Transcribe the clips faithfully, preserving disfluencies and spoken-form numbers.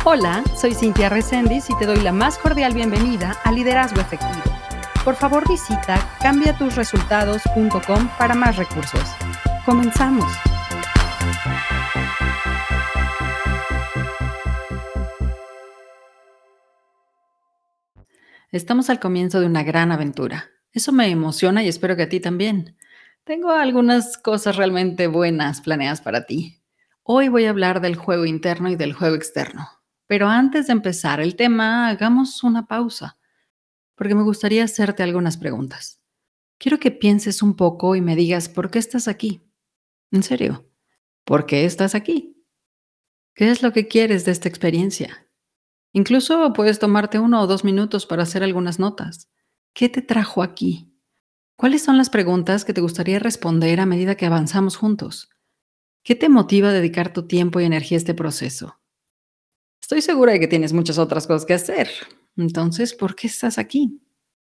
Hola, soy Cintia Reséndiz y te doy la más cordial bienvenida a Liderazgo Efectivo. Por favor, visita cambia tus resultados punto com para más recursos. Comenzamos. Estamos al comienzo de una gran aventura. Eso me emociona y espero que a ti también. Tengo algunas cosas realmente buenas planeadas para ti. Hoy voy a hablar del juego interno y del juego externo. Pero antes de empezar el tema, hagamos una pausa, porque me gustaría hacerte algunas preguntas. Quiero que pienses un poco y me digas por qué estás aquí. En serio, ¿por qué estás aquí? ¿Qué es lo que quieres de esta experiencia? Incluso puedes tomarte uno o dos minutos para hacer algunas notas. ¿Qué te trajo aquí? ¿Cuáles son las preguntas que te gustaría responder a medida que avanzamos juntos? ¿Qué te motiva a dedicar tu tiempo y energía a este proceso? Estoy segura de que tienes muchas otras cosas que hacer. Entonces, ¿por qué estás aquí?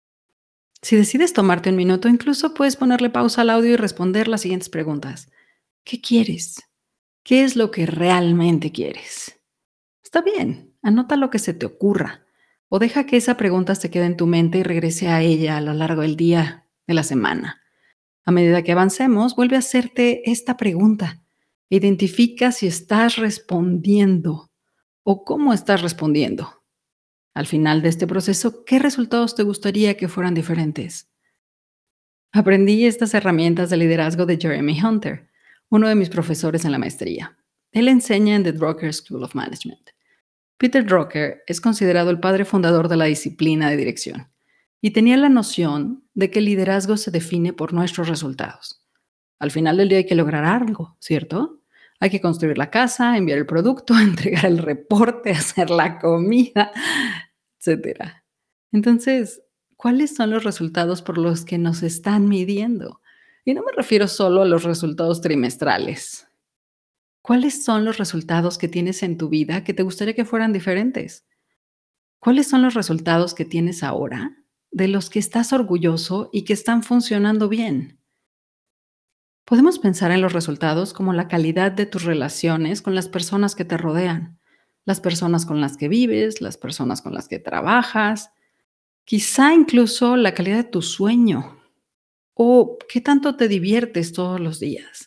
Si decides tomarte un minuto, incluso puedes ponerle pausa al audio y responder las siguientes preguntas. ¿Qué quieres? ¿Qué es lo que realmente quieres? Está bien, anota lo que se te ocurra o deja que esa pregunta se quede en tu mente y regrese a ella a lo largo del día, de la semana. A medida que avancemos, vuelve a hacerte esta pregunta. Identifica si estás respondiendo o cómo estás respondiendo. Al final de este proceso, ¿qué resultados te gustaría que fueran diferentes? Aprendí estas herramientas de liderazgo de Jeremy Hunter, uno de mis profesores en la maestría. Él enseña en The Drucker School of Management. Peter Drucker es considerado el padre fundador de la disciplina de dirección y tenía la noción de que el liderazgo se define por nuestros resultados. Al final del día hay que lograr algo, ¿cierto? Hay que construir la casa, enviar el producto, entregar el reporte, hacer la comida, etcétera. Entonces, ¿cuáles son los resultados por los que nos están midiendo? Y no me refiero solo a los resultados trimestrales. ¿Cuáles son los resultados que tienes en tu vida que te gustaría que fueran diferentes? ¿Cuáles son los resultados que tienes ahora de los que estás orgulloso y que están funcionando bien? Podemos pensar en los resultados como la calidad de tus relaciones con las personas que te rodean, las personas con las que vives, las personas con las que trabajas, quizá incluso la calidad de tu sueño o qué tanto te diviertes todos los días.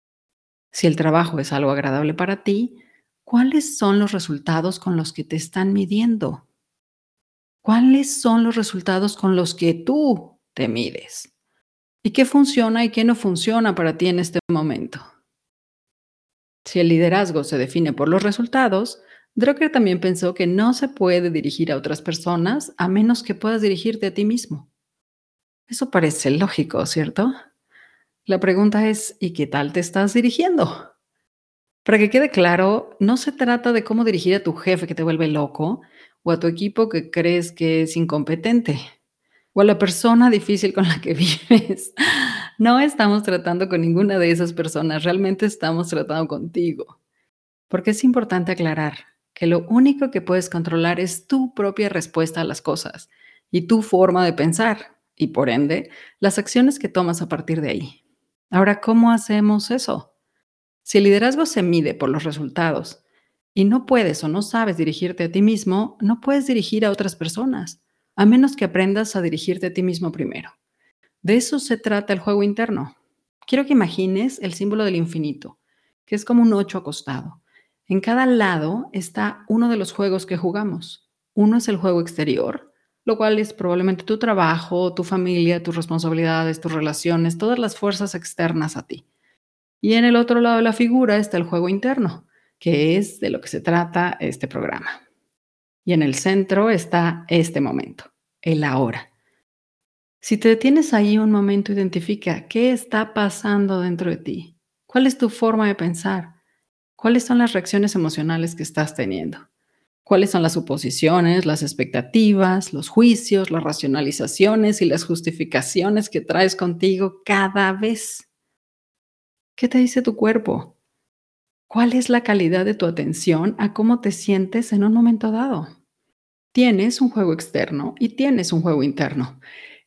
Si el trabajo es algo agradable para ti, ¿cuáles son los resultados con los que te están midiendo? ¿Cuáles son los resultados con los que tú te mides? ¿Y qué funciona y qué no funciona para ti en este momento? Si el liderazgo se define por los resultados, Drucker también pensó que no se puede dirigir a otras personas a menos que puedas dirigirte a ti mismo. Eso parece lógico, ¿cierto? La pregunta es, ¿y qué tal te estás dirigiendo? Para que quede claro, no se trata de cómo dirigir a tu jefe que te vuelve loco o a tu equipo que crees que es incompetente o a la persona difícil con la que vives. No estamos tratando con ninguna de esas personas, realmente estamos tratando contigo. Porque es importante aclarar que lo único que puedes controlar es tu propia respuesta a las cosas y tu forma de pensar y, por ende, las acciones que tomas a partir de ahí. Ahora, ¿cómo hacemos eso? Si el liderazgo se mide por los resultados y no puedes o no sabes dirigirte a ti mismo, no puedes dirigir a otras personas, a menos que aprendas a dirigirte a ti mismo primero. De eso se trata el juego interno. Quiero que imagines el símbolo del infinito, que es como un ocho acostado. En cada lado está uno de los juegos que jugamos. Uno es el juego exterior, lo cual es probablemente tu trabajo, tu familia, tus responsabilidades, tus relaciones, todas las fuerzas externas a ti. Y en el otro lado de la figura está el juego interno, que es de lo que se trata este programa. Y en el centro está este momento, el ahora. Si te detienes ahí un momento, identifica qué está pasando dentro de ti. ¿Cuál es tu forma de pensar? ¿Cuáles son las reacciones emocionales que estás teniendo? ¿Cuáles son las suposiciones, las expectativas, los juicios, las racionalizaciones y las justificaciones que traes contigo cada vez? ¿Qué te dice tu cuerpo? ¿Cuál es la calidad de tu atención a cómo te sientes en un momento dado? Tienes un juego externo y tienes un juego interno.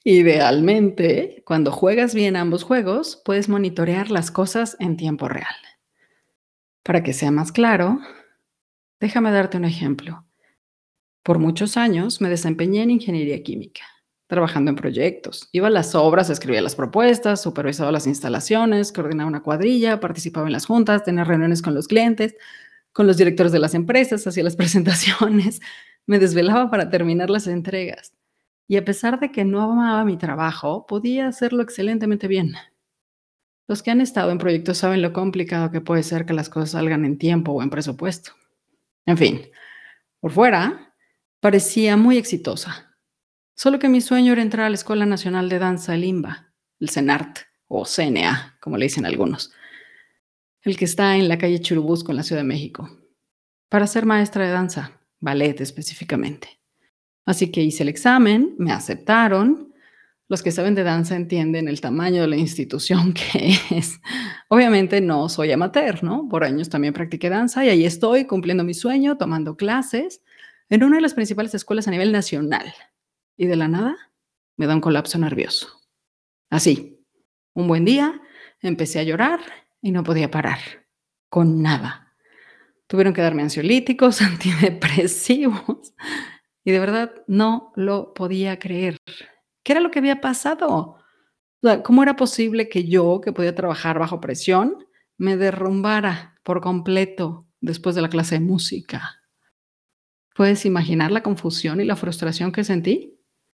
Idealmente, cuando juegas bien ambos juegos, puedes monitorear las cosas en tiempo real. Para que sea más claro, Déjame darte un ejemplo. Por muchos años me desempeñé en ingeniería química, trabajando en proyectos. Iba a las obras, escribía las propuestas, supervisaba las instalaciones, coordinaba una cuadrilla, participaba en las juntas, tenía reuniones con los clientes, con los directores de las empresas, hacía las presentaciones, me desvelaba para terminar las entregas. Y a pesar de que no amaba mi trabajo, podía hacerlo excelentemente bien. Los que han estado en proyectos saben lo complicado que puede ser que las cosas salgan en tiempo o en presupuesto. En fin, por fuera, parecía muy exitosa. Solo que mi sueño era entrar a la Escuela Nacional de Danza, el IMBA, el CENART, o C N A, como le dicen algunos, el que está en la calle Churubusco, en la Ciudad de México, para ser maestra de danza, ballet específicamente. Así que hice el examen, me aceptaron. Los que saben de danza entienden el tamaño de la institución que es. Obviamente no soy amateur, ¿no? Por años también practiqué danza y ahí estoy cumpliendo mi sueño, tomando clases en una de las principales escuelas a nivel nacional. Y de la nada me da un colapso nervioso. Así, un buen día empecé a llorar y no podía parar, con nada. Tuvieron que darme ansiolíticos, antidepresivos y de verdad no lo podía creer. ¿Qué era lo que había pasado? O sea, ¿cómo era posible que yo, que podía trabajar bajo presión, me derrumbara por completo después de la clase de música? ¿Puedes imaginar la confusión y la frustración que sentí?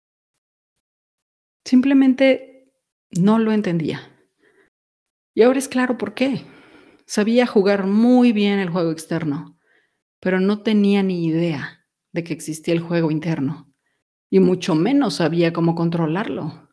Simplemente no lo entendía. Y ahora es claro por qué. Sabía jugar muy bien el juego externo, pero no tenía ni idea de que existía el juego interno, y mucho menos sabía cómo controlarlo.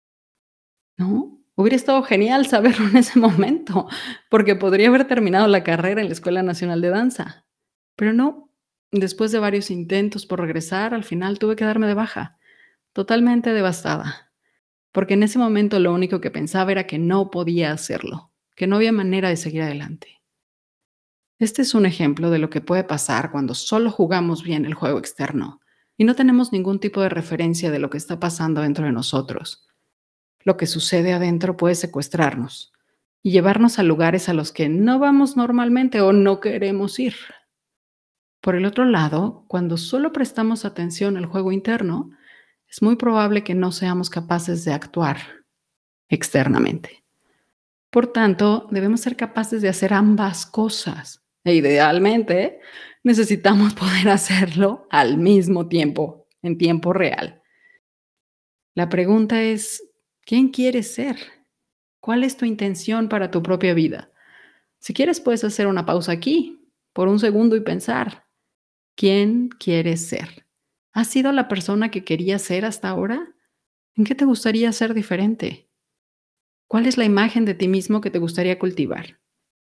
¿No? Hubiera estado genial saberlo en ese momento, porque podría haber terminado la carrera en la Escuela Nacional de Danza. Pero no, después de varios intentos por regresar, al final tuve que darme de baja, totalmente devastada, porque en ese momento lo único que pensaba era que no podía hacerlo, que no había manera de seguir adelante. Este es un ejemplo de lo que puede pasar cuando solo jugamos bien el juego externo y no tenemos ningún tipo de referencia de lo que está pasando dentro de nosotros. Lo que sucede adentro puede secuestrarnos y llevarnos a lugares a los que no vamos normalmente o no queremos ir. Por el otro lado, cuando solo prestamos atención al juego interno, es muy probable que no seamos capaces de actuar externamente. Por tanto, debemos ser capaces de hacer ambas cosas. E idealmente, necesitamos poder hacerlo al mismo tiempo, en tiempo real. La pregunta es, ¿quién quieres ser? ¿Cuál es tu intención para tu propia vida? Si quieres, puedes hacer una pausa aquí, por un segundo y pensar, ¿quién quieres ser? ¿Has sido la persona que querías ser hasta ahora? ¿En qué te gustaría ser diferente? ¿Cuál es la imagen de ti mismo que te gustaría cultivar?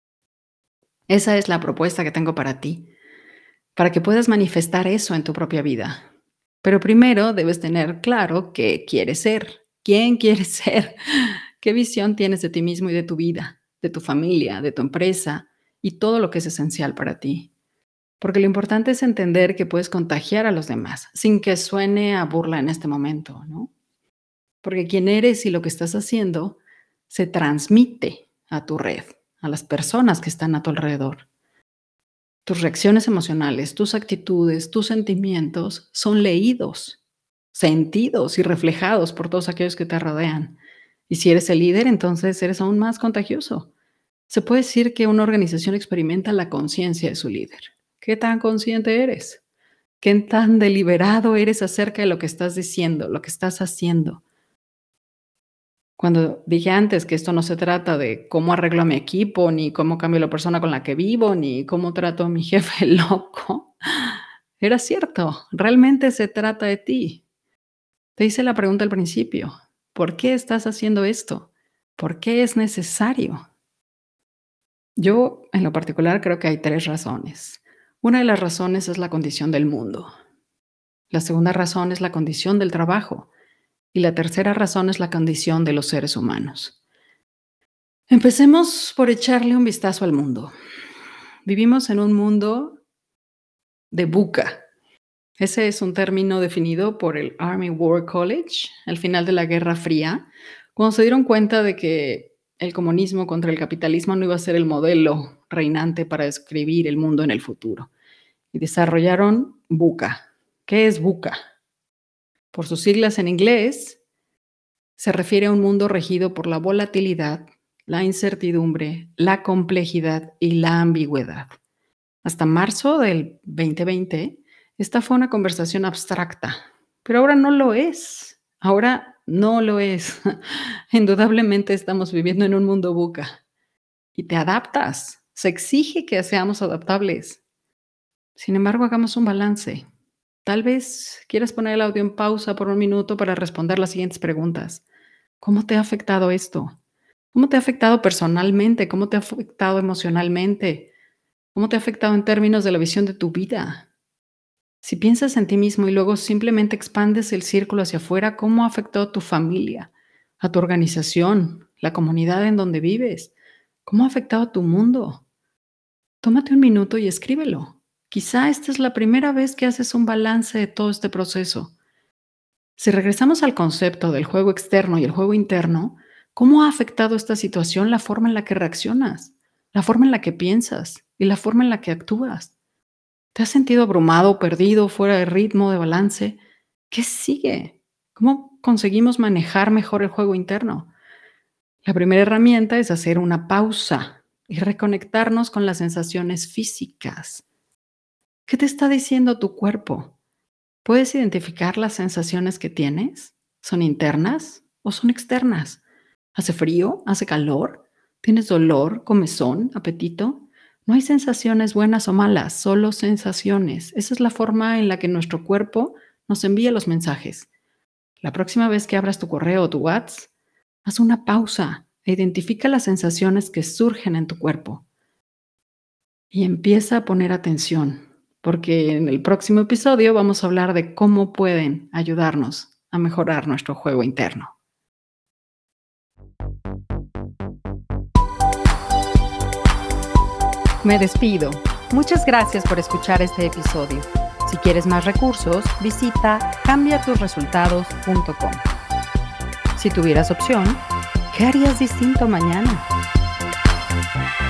Esa es la propuesta que tengo para ti, para que puedas manifestar eso en tu propia vida. Pero primero debes tener claro qué quieres ser, quién quieres ser, qué visión tienes de ti mismo y de tu vida, de tu familia, de tu empresa y todo lo que es esencial para ti. Porque lo importante es entender que puedes contagiar a los demás sin que suene a burla en este momento, ¿no? Porque quién eres y lo que estás haciendo se transmite a tu red, a las personas que están a tu alrededor. Tus reacciones emocionales, tus actitudes, tus sentimientos son leídos, sentidos y reflejados por todos aquellos que te rodean. Y si eres el líder, entonces eres aún más contagioso. Se puede decir que una organización experimenta la conciencia de su líder. ¿Qué tan consciente eres? ¿Qué tan deliberado eres acerca de lo que estás diciendo, lo que estás haciendo? Cuando dije antes que esto no se trata de cómo arreglo a mi equipo, ni cómo cambio la persona con la que vivo, ni cómo trato a mi jefe loco, era cierto, realmente se trata de ti. Te hice la pregunta al principio, ¿por qué estás haciendo esto? ¿Por qué es necesario? Yo, en lo particular, creo que hay tres razones. Una de las razones es la condición del mundo. La segunda razón es la condición del trabajo. Y la tercera razón es la condición de los seres humanos. Empecemos por echarle un vistazo al mundo. Vivimos en un mundo de buca. Ese es un término definido por el Army War College al final de la Guerra Fría, cuando se dieron cuenta de que el comunismo contra el capitalismo no iba a ser el modelo reinante para describir el mundo en el futuro. y desarrollaron VUCA. ¿Qué es VUCA? Por sus siglas en inglés, se refiere a un mundo regido por la volatilidad, la incertidumbre, la complejidad y la ambigüedad. Hasta marzo del veinte veinte, esta fue una conversación abstracta, pero ahora no lo es. Ahora no lo es. Indudablemente estamos viviendo en un mundo VUCA y te adaptas. Se exige que seamos adaptables. Sin embargo, hagamos un balance. Tal vez quieras poner el audio en pausa por un minuto para responder las siguientes preguntas. ¿Cómo te ha afectado esto? ¿Cómo te ha afectado personalmente? ¿Cómo te ha afectado emocionalmente? ¿Cómo te ha afectado en términos de la visión de tu vida? Si piensas en ti mismo y luego simplemente expandes el círculo hacia afuera, ¿cómo ha afectado a tu familia, a tu organización, la comunidad en donde vives? ¿Cómo ha afectado a tu mundo? Tómate un minuto y escríbelo. Quizá esta es la primera vez que haces un balance de todo este proceso. Si regresamos al concepto del juego externo y el juego interno, ¿cómo ha afectado esta situación la forma en la que reaccionas, la forma en la que piensas y la forma en la que actúas? ¿Te has sentido abrumado, perdido, fuera de ritmo, de balance? ¿Qué sigue? ¿Cómo conseguimos manejar mejor el juego interno? La primera herramienta es hacer una pausa y reconectarnos con las sensaciones físicas. ¿Qué te está diciendo tu cuerpo? ¿Puedes identificar las sensaciones que tienes? ¿Son internas o son externas? ¿Hace frío? ¿Hace calor? ¿Tienes dolor, comezón, apetito? No hay sensaciones buenas o malas, solo sensaciones. Esa es la forma en la que nuestro cuerpo nos envía los mensajes. La próxima vez que abras tu correo o tu WhatsApp, haz una pausa e identifica las sensaciones que surgen en tu cuerpo. Y empieza a poner atención, porque en el próximo episodio vamos a hablar de cómo pueden ayudarnos a mejorar nuestro juego interno. Me despido. Muchas gracias por escuchar este episodio. Si quieres más recursos, visita cambia tus resultados punto com. Si tuvieras opción, ¿qué harías distinto mañana?